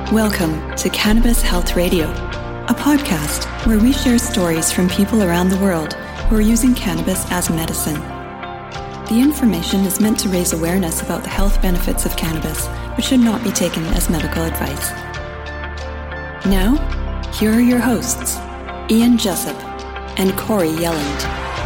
Welcome to Cannabis Health Radio, a podcast where we share stories from people around the world who are using cannabis as medicine. The information is meant to raise awareness about the health benefits of cannabis, but should not be taken as medical advice. Now, here are your hosts, Ian Jessup and Corey Yelland.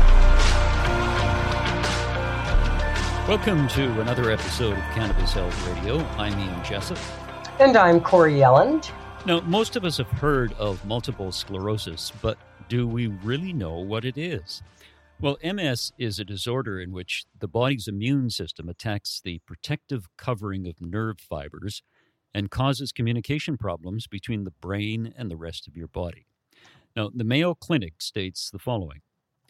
Welcome to another episode of Cannabis Health Radio. I'm Ian Jessup. And I'm Corey Yelland. Now, most of us have heard of multiple sclerosis, but do we really know what it is? Well, MS is a disorder in which the body's immune system attacks the protective covering of nerve fibers and causes communication problems between the brain and the rest of your body. Now, the Mayo Clinic states the following.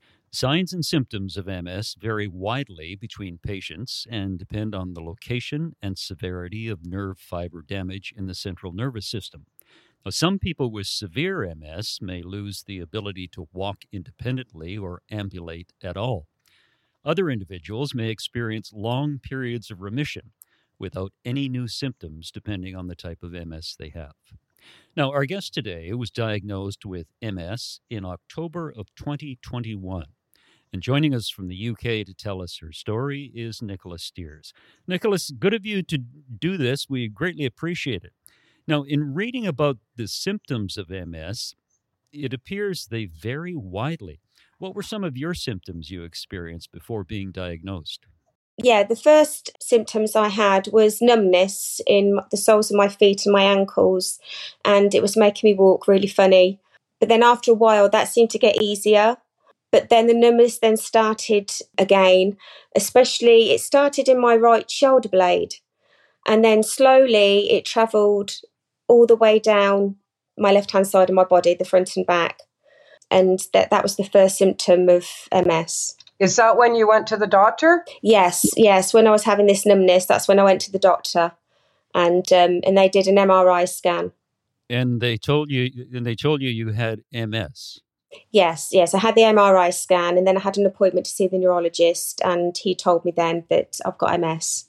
Signs and symptoms of MS vary widely between patients and depend on the location and severity of nerve fiber damage in the central nervous system. Now, some people with severe MS may lose the ability to walk independently or ambulate at all. Other individuals may experience long periods of remission without any new symptoms depending on the type of MS they have. Now, our guest today was diagnosed with MS in October of 2021. And joining us from the UK to tell us her story is Nicholas Steers. Nicholas, good of you to do this. We greatly appreciate it. Now, in reading about the symptoms of MS, it appears they vary widely. What were some of your symptoms you experienced before being diagnosed? Yeah, the first symptoms I had was numbness in the soles of my feet and my ankles, and it was making me walk really funny. But then after a while, that seemed to get easier. But then the numbness then started again, especially it started in my right shoulder blade. And then slowly it travelled all the way down my left-hand side of my body, the front and back. And that was the first symptom of MS. Is that when you went to the doctor? Yes. When I was having this numbness, that's when I went to the doctor, and they did an MRI scan. And they told you you had MS. Yes. I had the MRI scan, and then I had an appointment to see the neurologist, and he told me then that I've got MS.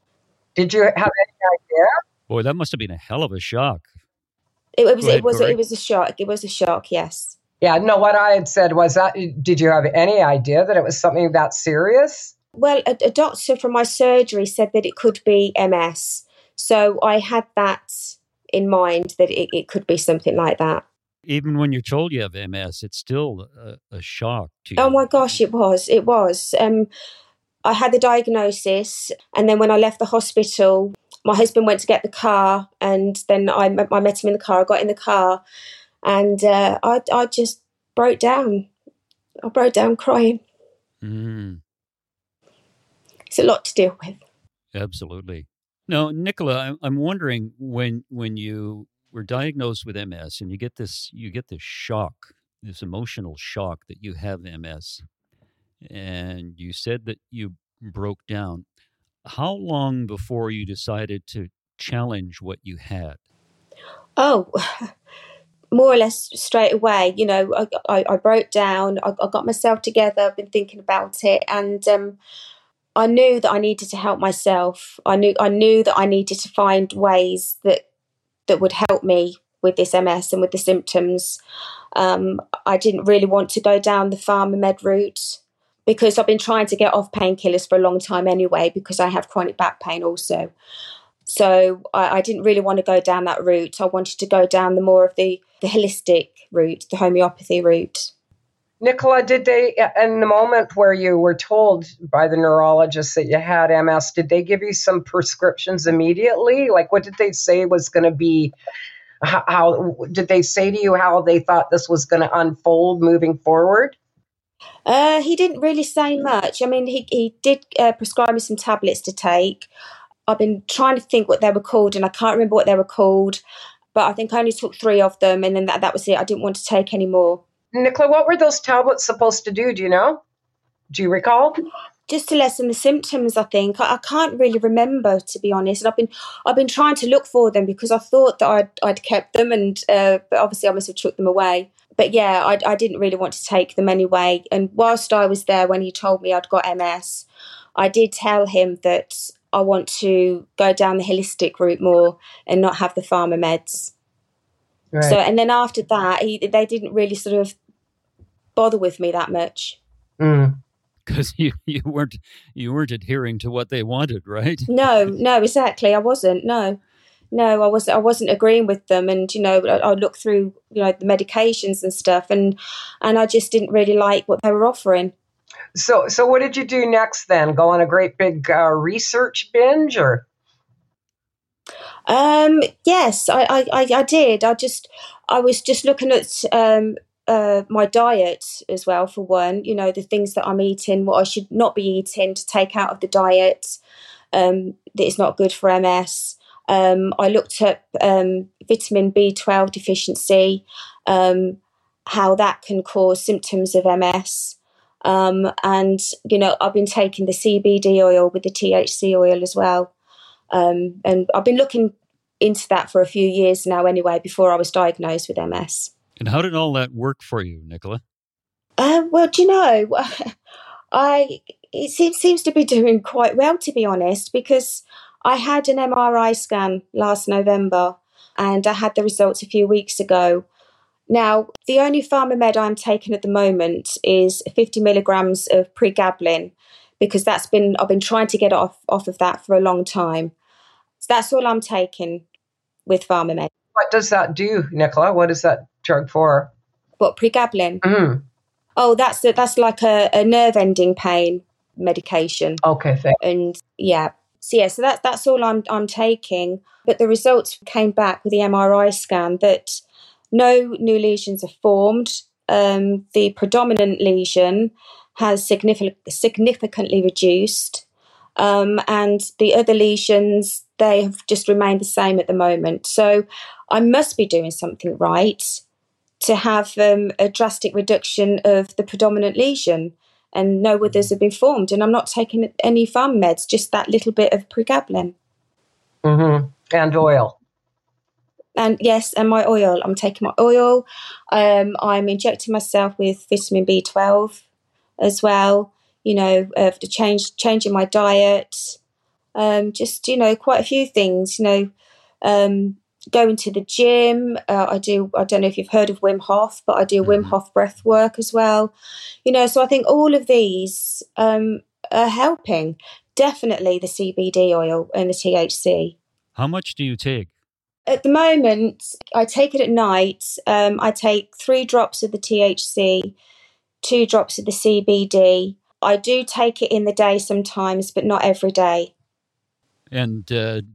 Did you have any idea? Boy, that must have been a hell of a shock. It was a shock. It was a shock. Yes. Yeah. No. What I had said was that. Did you have any idea that it was something that serious? Well, a doctor from my surgery said that it could be MS, so I had that in mind that it could be something like that. Even when you're told you have MS, it's still a shock to you. Oh my gosh, it was. I had the diagnosis, and then when I left the hospital, my husband went to get the car, and then I met him in the car. I got in the car, and I just broke down. I broke down crying. Mm. It's a lot to deal with. Absolutely. Now, Nicola, I'm wondering when you were diagnosed with MS and you get this shock, this emotional shock that you have MS, and you said that you broke down. How long before you decided to challenge what you had? Oh, more or less straight away. You know, I broke down. I got myself together. I've been thinking about it, and I knew that I needed to help myself. I knew that I needed to find ways that would help me with this MS and with the symptoms. I didn't really want to go down the pharma med route because I've been trying to get off painkillers for a long time anyway, because I have chronic back pain also. So I didn't really want to go down that route. I wanted to go down the more of the holistic route, the homeopathy route. Nicola, did they, in the moment where you were told by the neurologist that you had MS, did they give you some prescriptions immediately? Like, what did they say was going to be, how did they say to you how they thought this was going to unfold moving forward? He didn't really say much. I mean, he did prescribe me some tablets to take. I've been trying to think what they were called, and I can't remember what they were called, but I think I only took 3 of them, and then that was it. I didn't want to take any more. Nicola, what were those tablets supposed to do? Do you know? Do you recall? Just to lessen the symptoms, I think. I can't really remember, to be honest. And I've been trying to look for them because I thought that I'd kept them, and but obviously I must have took them away. But yeah, I didn't really want to take them anyway. And whilst I was there, when he told me I'd got MS, I did tell him that I want to go down the holistic route more and not have the pharma meds. Right. So, and then after that, they didn't really sort of bother with me that much. Because you weren't adhering to what they wanted, right? No, exactly. I wasn't. No, I wasn't agreeing with them. And I looked through the medications and stuff, and I just didn't really like what they were offering. So what did you do next then? Go on a great big research binge, or? Yes, I did. I was just looking at my diet as well, for one, the things that I'm eating, what I should not be eating to take out of the diet, that is not good for MS. I looked at vitamin B12 deficiency, how that can cause symptoms of MS. And, I've been taking the CBD oil with the THC oil as well. And I've been looking into that for a few years now anyway, before I was diagnosed with MS. And how did all that work for you, Nicola? Well, it seems to be doing quite well, to be honest, because I had an MRI scan last November and I had the results a few weeks ago. Now, the only pharma med I'm taking at the moment is 50 milligrams of pregabalin, because I've been trying to get off of that for a long time. So that's all I'm taking with pharma med. What does that do, Nicola? What is that drug for? What, pregabalin? Mm. Oh, that's like a nerve-ending pain medication. Okay, thanks. And so that's all I'm taking. But the results came back with the MRI scan that no new lesions are formed. The predominant lesion has significantly reduced, and the other lesions, they have just remained the same at the moment. So I must be doing something right to have a drastic reduction of the predominant lesion, and no others have been formed. And I'm not taking any pharm meds, just that little bit of pregabalin. Mm-hmm. And oil. And yes, and my oil. I'm taking my oil. I'm injecting myself with vitamin B12 as well. Changing my diet. Just quite a few things. Going to the gym. I don't know if you've heard of Wim Hof, but I do Wim Hof breath work as well. So I think all of these are helping. Definitely the CBD oil and the THC. How much do you take? At the moment, I take it at night. I take 3 drops of the THC, 2 drops of the CBD. I do take it in the day sometimes, but not every day. And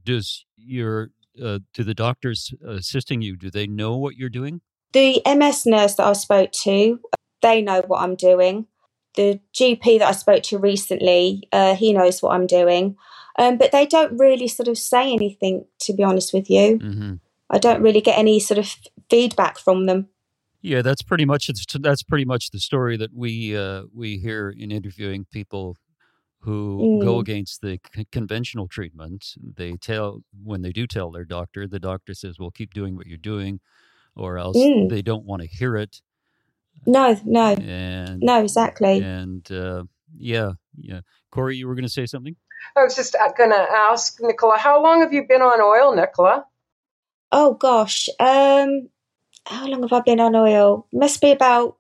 do the doctors assisting you, do they know what you're doing? The MS nurse that I spoke to, they know what I'm doing. The GP that I spoke to recently, he knows what I'm doing. But they don't really sort of say anything, to be honest with you. Mm-hmm. I don't really get any sort of feedback from them. Yeah, that's pretty much the story that we hear in interviewing people who go against the conventional treatment. When they do tell their doctor, the doctor says, well, keep doing what you're doing, or else they don't want to hear it. No, exactly. And yeah. Corey, you were going to say something? I was just going to ask, Nicola, how long have you been on oil, Nicola? Oh, gosh. How long have I been on oil? Must be about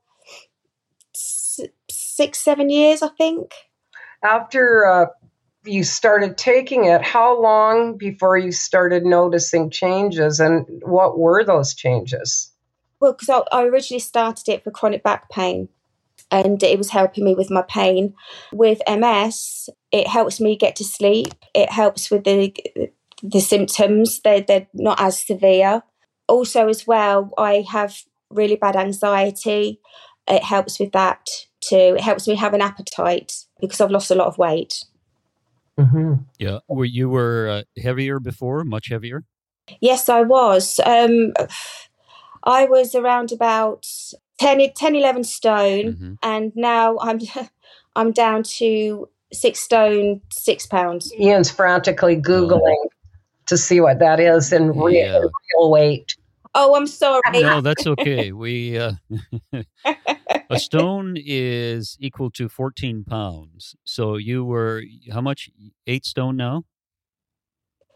6-7 years, I think. After you started taking it, how long before you started noticing changes, and what were those changes? Well, because I originally started it for chronic back pain, and it was helping me with my pain. With MS, it helps me get to sleep. It helps with the symptoms. They're not as severe. Also, as well, I have really bad anxiety. It helps with that too. It helps me have an appetite because I've lost a lot of weight. Mm-hmm. Yeah. You were heavier before, much heavier? Yes, I was. I was around about 10, 11 stone, and now I'm down to 6 stone, 6 pounds. Ian's frantically Googling to see what that is in real weight. Oh, I'm sorry. No, that's okay. We a stone is equal to 14 pounds. So you were how much? 8 stone now?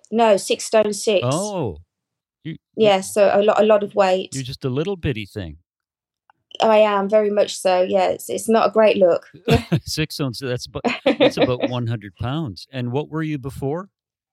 No, 6'6". Oh, yeah, so a lot of weight. You're just a little bitty thing. I am very much so. Yeah, it's not a great look. 6 stones. That's about 100 pounds. And what were you before?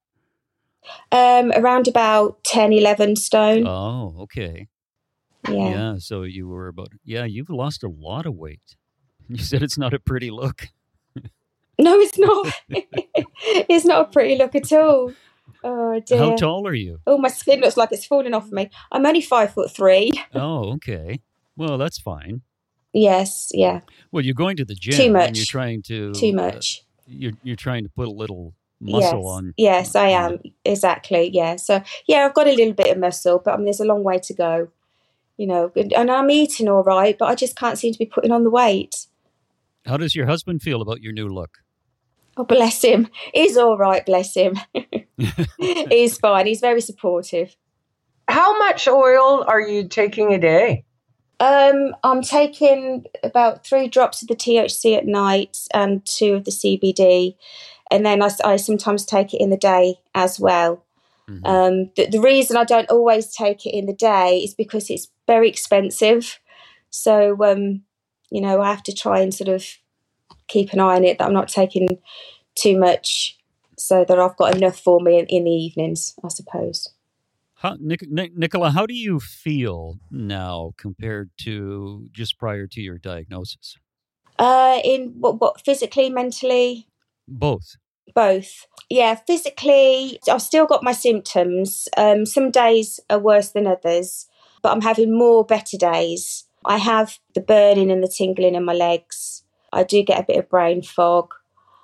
Around about 10, 11 stone. Oh, okay. Yeah. So you were you've lost a lot of weight. You said it's not a pretty look. No, it's not. It's not a pretty look at all. Oh dear. How tall are you? Oh, my skin looks like it's falling off me. I'm only 5'3". Oh, okay. Well, that's fine. Yes, yeah. Well, you're going to the gym. Too much. And you're trying to. Too much. You're trying to put a little muscle on. Yes, I am. Exactly. Yeah. So yeah, I've got a little bit of muscle, but I mean, there's a long way to go. You know, and I'm eating all right, but I just can't seem to be putting on the weight. How does your husband feel about your new look? Oh, bless him. He's all right, bless him. He's fine. He's very supportive. How much oil are you taking a day? I'm taking about 3 drops of the THC at night and 2 of the CBD. And then I sometimes take it in the day as well. Mm-hmm. The reason I don't always take it in the day is because it's very expensive. So, you know, I have to try and sort of keep an eye on it that I'm not taking too much so that I've got enough for me in the evenings, I suppose. Nicola, how do you feel now compared to just prior to your diagnosis? In what physically, mentally? Both. Yeah, physically, I've still got my symptoms. Some days are worse than others, but I'm having more better days. I have the burning and the tingling in my legs. I do get a bit of brain fog.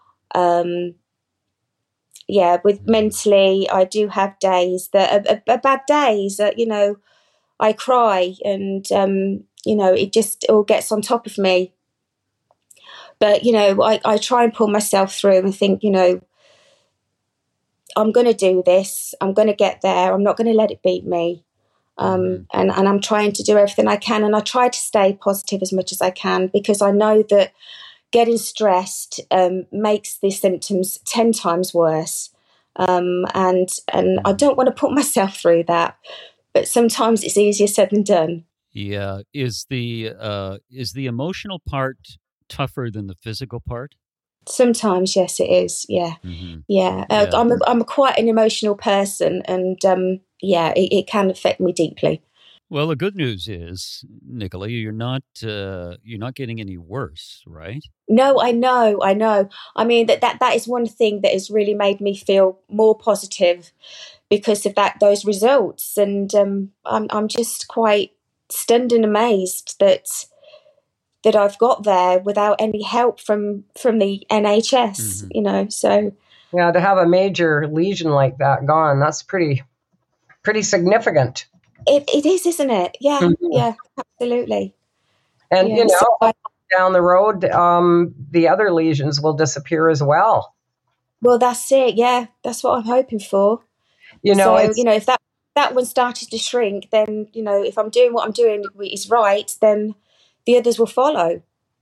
With mentally, I do have days that are bad days. You know, I cry and, you know, it just all gets on top of me. But, you know, I try and pull myself through and think, you know, I'm going to do this. I'm going to get there. I'm not going to let it beat me. And I'm trying to do everything I can. And I try to stay positive as much as I can because I know that getting stressed makes the symptoms 10 times worse. And I don't want to put myself through that. But sometimes it's easier said than done. Yeah. Is the emotional part tougher than the physical part? Sometimes, yes, it is. Yeah, yeah. I'm quite an emotional person, and it can affect me deeply. Well, the good news is, Nicola, you're not getting any worse, right? No, I know. I mean that is one thing that has really made me feel more positive because of those results, and I'm just quite stunned and amazed that I've got there without any help from the NHS, you know, so. Yeah, to have a major lesion like that gone, that's pretty significant. It is, isn't it? Yeah, yeah, absolutely. And, you know, down the road, the other lesions will disappear as well. Well, that's it, yeah. That's what I'm hoping for. You know, so, you know, if that one started to shrink, then, you know, if I'm doing what I'm doing is right, then the others will follow.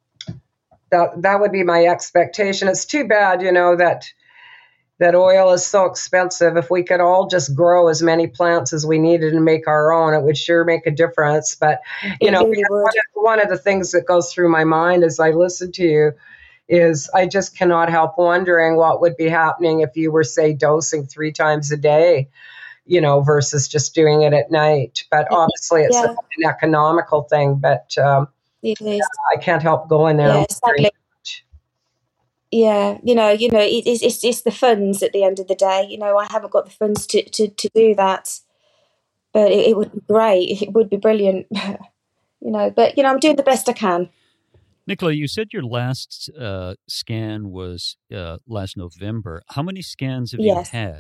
That would be my expectation. It's too bad, you know, that oil is so expensive. If we could all just grow as many plants as we needed and make our own, it would sure make a difference. But, you know, really one of the things that goes through my mind as I listen to you is I just cannot help wondering what would be happening if you were, say, dosing 3 times a day, you know, versus just doing it at night. But obviously it's an economical thing, but it is. I can't help going there. Yeah, sadly. Yeah, you know, it's the funds at the end of the day. You know, I haven't got the funds to do that, but it would be great. It would be brilliant, you know. But, you know, I'm doing the best I can. Nicola, you said your last scan was last November. How many scans have you had?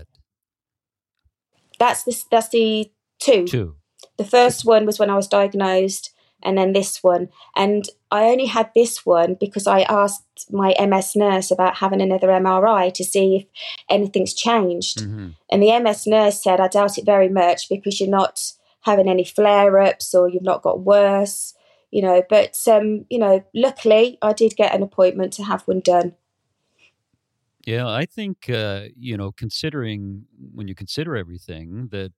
That's the 2. 2. The first one was when I was diagnosed, and then this one. And I only had this one because I asked my MS nurse about having another MRI to see if anything's changed. And the MS nurse said, I doubt it very much because you're not having any flare-ups or you've not got worse, you know. But, you know, luckily I did get an appointment to have one done. Yeah, I think, considering when you consider everything that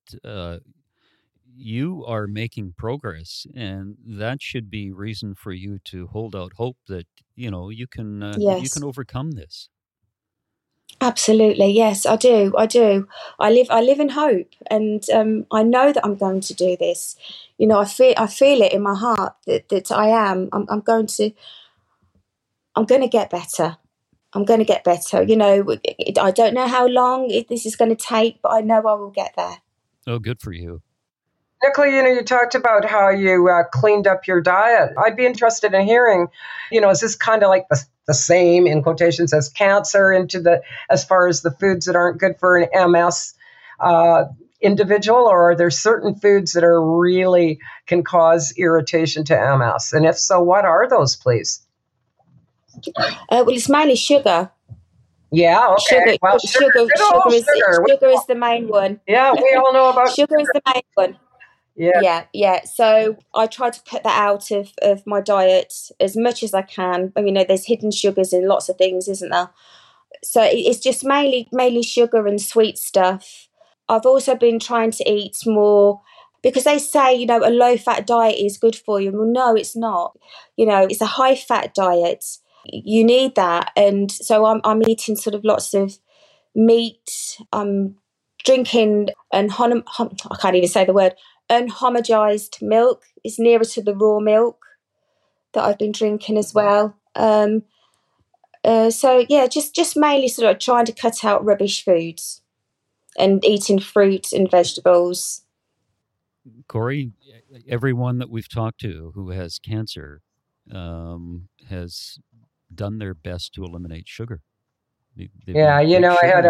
you are making progress, and that should be reason for you to hold out hope that, you can Yes, overcome this. absolutely. Yes, I do. I do. I live in hope, and I know that I'm going to do this. I feel it in my heart that I am. I'm going to get better. I'm going to get better. I don't know how long this is going to take, but I know I will get there. Oh, good for you. Nicola, you talked about how you cleaned up your diet. I'd be interested in hearing, is this kind of like the same, in quotations, as cancer as far as the foods that aren't good for an MS individual, or are there certain foods that are really can cause irritation to MS? And if so, what are those, please? Well, it's mainly sugar. Yeah, okay. Well, sugar is the main one. Yeah, we all know about sugar is the main one. Yeah. So I try to cut that out of my diet as much as I can. There's hidden sugars in lots of things, isn't there? So it's just mainly sugar and sweet stuff. I've also been trying to eat more because they say, a low-fat diet is good for you. Well, no, it's not. It's a high-fat diet. You need that. And so I'm eating sort of lots of meat. I'm drinking I can't even say the word, unhomogenized milk. Is nearer to the raw milk that I've been drinking as well. So yeah, just mainly sort of trying to cut out rubbish foods and eating fruit and vegetables. Corey, everyone that we've talked to who has cancer has done their best to eliminate sugar. I had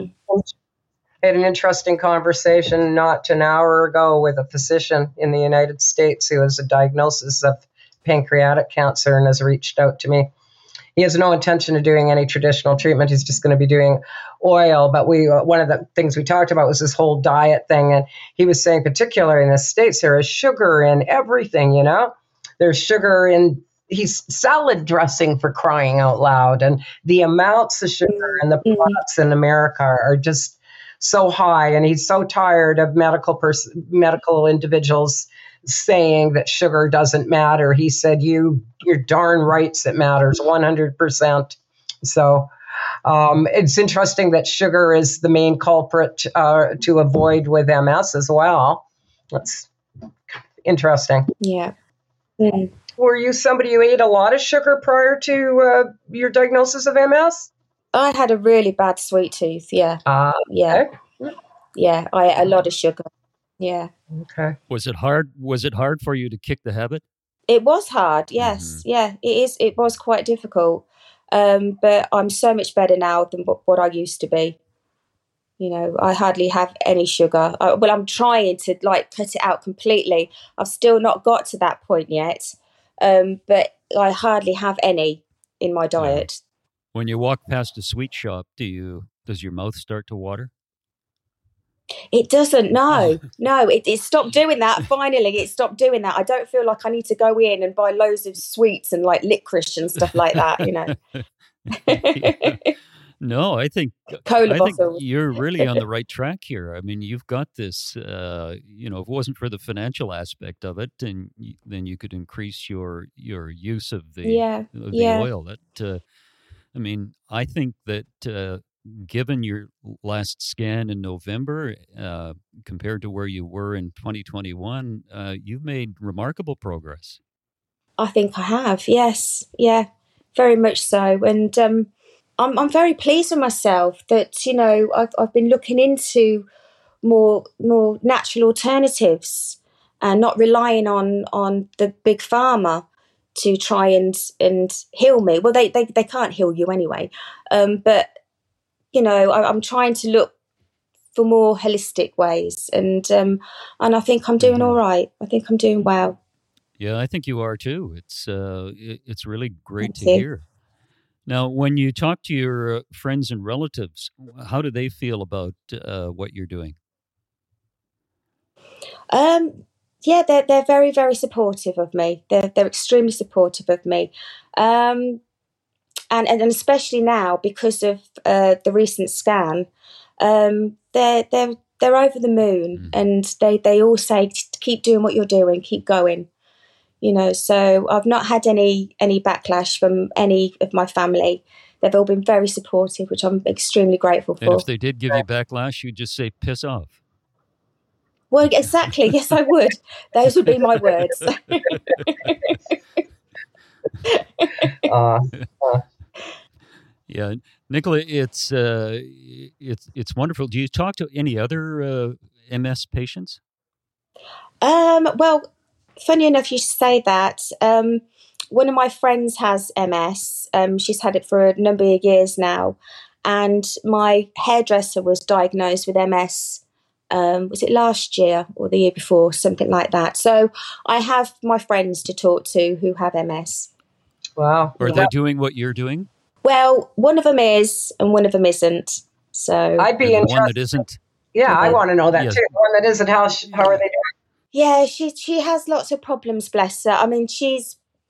an interesting conversation not an hour ago with a physician in the United States who has a diagnosis of pancreatic cancer and has reached out to me. He has no intention of doing any traditional treatment. He's just going to be doing oil. But one of the things we talked about was this whole diet thing. And he was saying, particularly in the States, there is sugar in everything, There's sugar in salad dressing, for crying out loud. And the amounts of sugar in the products in America are just so high. And he's so tired of medical individuals saying that sugar doesn't matter. He said, you're darn right it matters 100%. So it's interesting that sugar is the main culprit to avoid with MS as well. That's interesting. Yeah. Were you somebody who ate a lot of sugar prior to your diagnosis of MS? I had a really bad sweet tooth. Yeah. Yeah. Okay. Yeah. I ate a lot of sugar. Yeah. Okay. Was it hard for you to kick the habit? It was hard. Yes. Mm-hmm. Yeah, it is. It was quite difficult. But I'm so much better now than what I used to be. I hardly have any sugar. Well, I'm trying to cut it out completely. I've still not got to that point yet. But I hardly have any in my diet. When you walk past a sweet shop, does your mouth start to water? It doesn't. No, it stopped doing that. Finally, it stopped doing that. I don't feel like I need to go in and buy loads of sweets and licorice and stuff like that. Yeah. No, I think you're really on the right track here. I mean, you've got this. If it wasn't for the financial aspect of it, then you could increase your use of the oil. That I think that. Given your last scan in November, compared to where you were in 2021, you've made remarkable progress. I think I have, yes. Yeah, very much so. And I'm very pleased with myself that, I've been looking into more natural alternatives and not relying on the big pharma to try and heal me. Well, they can't heal you anyway. But I'm trying to look for more holistic ways, and I think I'm doing all right. I think I'm doing well. Yeah, I think you are too. It's really great to hear. Now, when you talk to your friends and relatives, how do they feel about what you're doing? Yeah, they're very, very supportive of me. They're extremely supportive of me. and especially now because of the recent scan, they're over the moon, and they all say, keep doing what you're doing, keep going. So I've not had any backlash from any of my family. They've all been very supportive, which I'm extremely grateful for. And if they did give you backlash, you'd just say, piss off. Well, exactly. Yes, I would. Those would be my words. Yeah, Nicola, it's wonderful. Do you talk to any other MS patients? Well, funny enough, you say that. One of my friends has MS. She's had it for a number of years now. And my hairdresser was diagnosed with MS, was it last year or the year before, something like that. So I have my friends to talk to who have MS. Wow. Are they doing what you're doing? Well, one of them is and one of them isn't. So I'd be interested. The one that isn't? Yeah, I want to know that too. The one that isn't, how are they doing? Yeah, she has lots of problems, bless her. I mean, she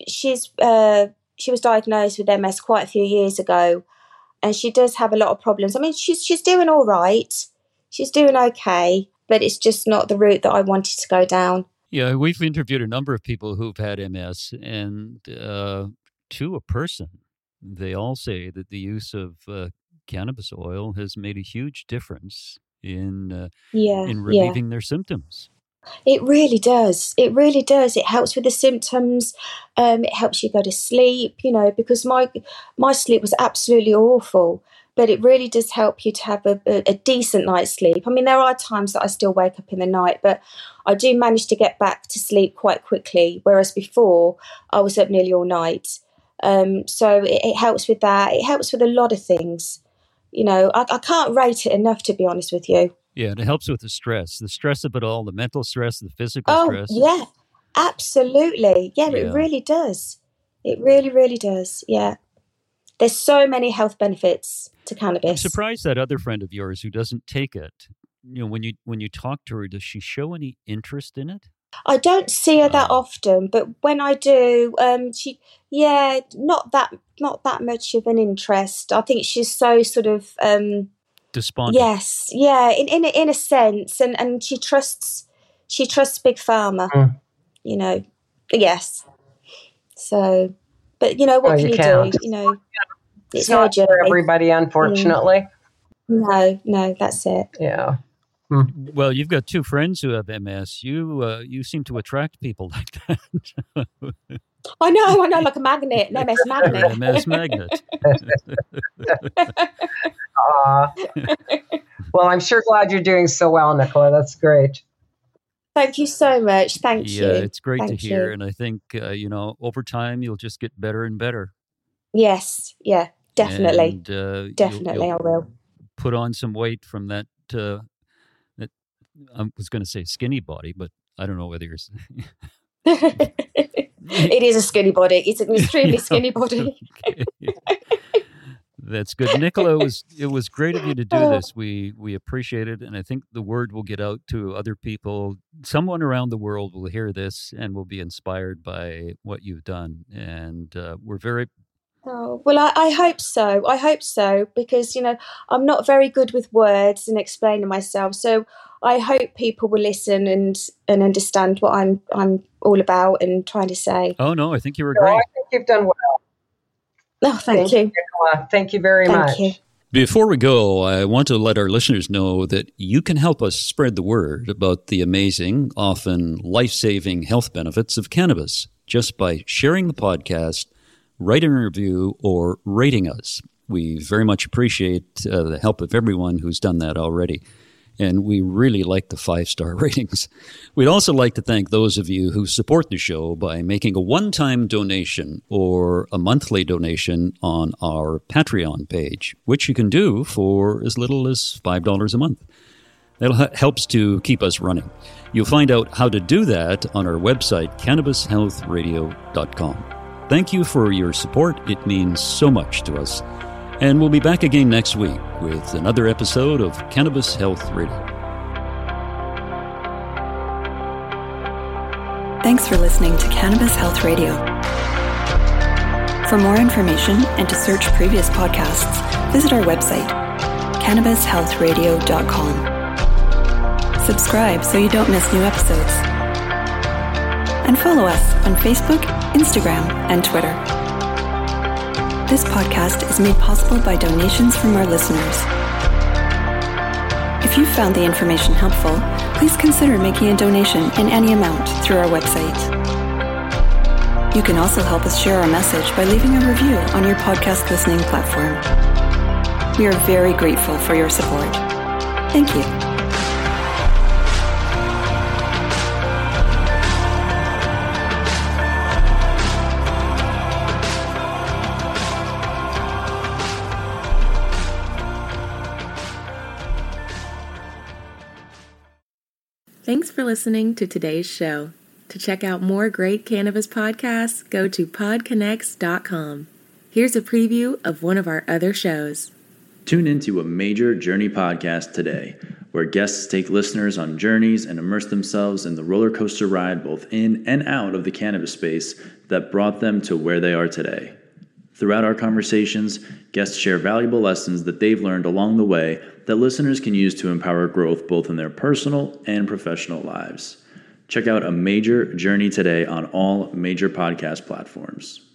was diagnosed with MS quite a few years ago, and she does have a lot of problems. I mean, she's doing all right. She's doing okay, but it's just not the route that I wanted to go down. Yeah, we've interviewed a number of people who've had MS, and to a person, they all say that the use of cannabis oil has made a huge difference in relieving their symptoms. It really does. It really does. It helps with the symptoms. It helps you go to sleep, because my sleep was absolutely awful. But it really does help you to have a decent night's sleep. I mean, there are times that I still wake up in the night, but I do manage to get back to sleep quite quickly, whereas before I was up nearly all night. So it helps with that. It helps with a lot of things. I can't rate it enough, to be honest with you. Yeah, and it helps with the stress of it all, the mental stress, the physical stress. Oh, yeah, absolutely. Yeah, it really does. It really, really does. Yeah. There's so many health benefits to cannabis. I'm surprised that other friend of yours who doesn't take it, when you talk to her, does she show any interest in it? I don't see her that often, but when I do, not that much of an interest. I think she's so sort of despondent. Yes, yeah, in a sense, and she trusts Big Pharma, Yes. So, but what can you do? It's not for everybody, unfortunately. No, that's it. Yeah. Well, you've got two friends who have MS. You seem to attract people like that. I know, like a magnet, an MS magnet. An MS magnet. Well, I'm sure glad you're doing so well, Nicola. That's great. Thank you so much. Thank you. Yeah, it's great to hear. And I think, over time, you'll just get better and better. Yes. Yeah, definitely. And, definitely, I will. Put on some weight from that, I was going to say skinny body, but I don't know whether you're... It is a skinny body. It's an extremely skinny body. That's good. Nicola, it was great of you to do this. We appreciate it, and I think the word will get out to other people. Someone around the world will hear this and will be inspired by what you've done. And we're very... Oh, well, I hope so. I hope so, because, I'm not very good with words and explaining myself. So I hope people will listen and understand what I'm all about and trying to say. Oh, no, I think you were great. I think you've done well. Oh, thank you. Nicola. Thank you very much. Thank you. Before we go, I want to let our listeners know that you can help us spread the word about the amazing, often life-saving health benefits of cannabis just by sharing the podcast, writing a review, or rating us. We very much appreciate the help of everyone who's done that already. And we really like the 5-star ratings. We'd also like to thank those of you who support the show by making a one-time donation or a monthly donation on our Patreon page, which you can do for as little as $5 a month. That helps to keep us running. You'll find out how to do that on our website, cannabishealthradio.com. Thank you for your support. It means so much to us. And we'll be back again next week with another episode of Cannabis Health Radio. Thanks for listening to Cannabis Health Radio. For more information and to search previous podcasts, visit our website, cannabishealthradio.com. Subscribe so you don't miss new episodes. And follow us on Facebook, Instagram, and Twitter. This podcast is made possible by donations from our listeners. If you found the information helpful, please consider making a donation in any amount through our website. You can also help us share our message by leaving a review on your podcast listening platform. We are very grateful for your support. Thank you. Thanks for listening to today's show. To check out more great cannabis podcasts, go to podconnects.com. Here's a preview of one of our other shows. Tune into a Major Journey podcast today, where guests take listeners on journeys and immerse themselves in the roller coaster ride both in and out of the cannabis space that brought them to where they are today. Throughout our conversations, guests share valuable lessons that they've learned along the way that listeners can use to empower growth both in their personal and professional lives. Check out A Major Journey today on all major podcast platforms.